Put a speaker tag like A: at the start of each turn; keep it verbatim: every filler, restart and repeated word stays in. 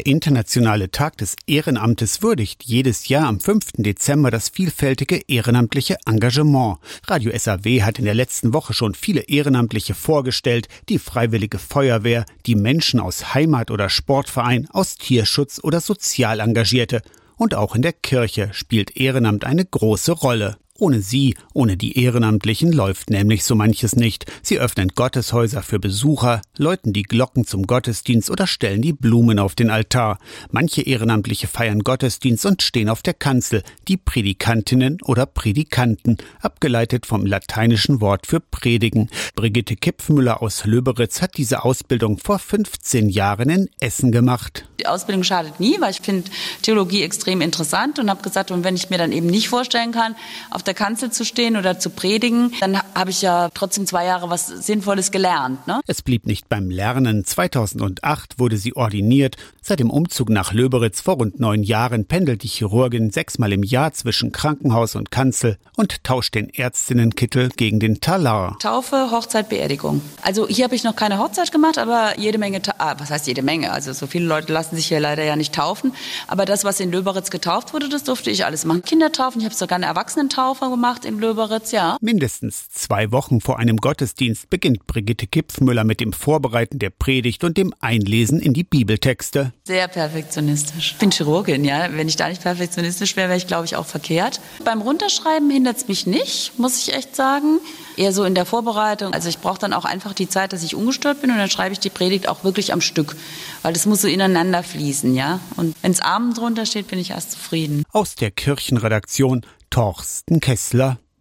A: Der Internationale Tag des Ehrenamtes würdigt jedes Jahr am fünften Dezember das vielfältige ehrenamtliche Engagement. Radio S A W hat in der letzten Woche schon viele Ehrenamtliche vorgestellt, die Freiwillige Feuerwehr, die Menschen aus Heimat- oder Sportverein, aus Tierschutz oder Sozialengagierte. Und auch in der Kirche spielt Ehrenamt eine große Rolle. Ohne sie, ohne die Ehrenamtlichen läuft nämlich so manches nicht. Sie öffnen Gotteshäuser für Besucher, läuten die Glocken zum Gottesdienst oder stellen die Blumen auf den Altar. Manche Ehrenamtliche feiern Gottesdienst und stehen auf der Kanzel, die Predikantinnen oder Predikanten, abgeleitet vom lateinischen Wort für predigen. Brigitte Kipfmüller aus Löberitz hat diese Ausbildung vor fünfzehn Jahren in Essen gemacht.
B: Die Ausbildung schadet nie, weil ich finde Theologie extrem interessant und habe gesagt, und wenn ich mir dann eben nicht vorstellen kann, auf der Kanzel zu stehen oder zu predigen, dann habe ich ja trotzdem zwei Jahre was Sinnvolles gelernt. Ne?
A: Es blieb nicht beim Lernen. zweitausendacht wurde sie ordiniert. Seit dem Umzug nach Löberitz vor rund neun Jahren pendelt die Chirurgin sechsmal im Jahr zwischen Krankenhaus und Kanzel und tauscht den Ärztinnenkittel gegen den Talar.
B: Taufe, Hochzeit, Beerdigung. Also hier habe ich noch keine Hochzeit gemacht, aber jede Menge, Ta- ah, was heißt jede Menge? Also so viele Leute lassen sich hier leider ja nicht taufen. Aber das, was in Löberitz getauft wurde, das durfte ich alles machen. Kindertaufen, ich habe sogar eine Erwachsenentaufe gemacht in Löberitz, ja.
A: Mindestens zwei Wochen vor einem Gottesdienst beginnt Brigitte Kipfmüller mit dem Vorbereiten der Predigt und dem Einlesen in die Bibeltexte.
B: Sehr perfektionistisch. Ich bin Chirurgin, ja. Wenn ich da nicht perfektionistisch wäre, wäre ich, glaube ich, auch verkehrt. Beim Runterschreiben hindert es mich nicht, muss ich echt sagen. Eher so in der Vorbereitung. Also ich brauche dann auch einfach die Zeit, dass ich ungestört bin und dann schreibe ich die Predigt auch wirklich am Stück. Weil das muss so ineinander fließen, ja. Und wenn es Amen drunter steht, bin ich erst zufrieden.
A: Aus der Kirchenredaktion Torsten Kessler.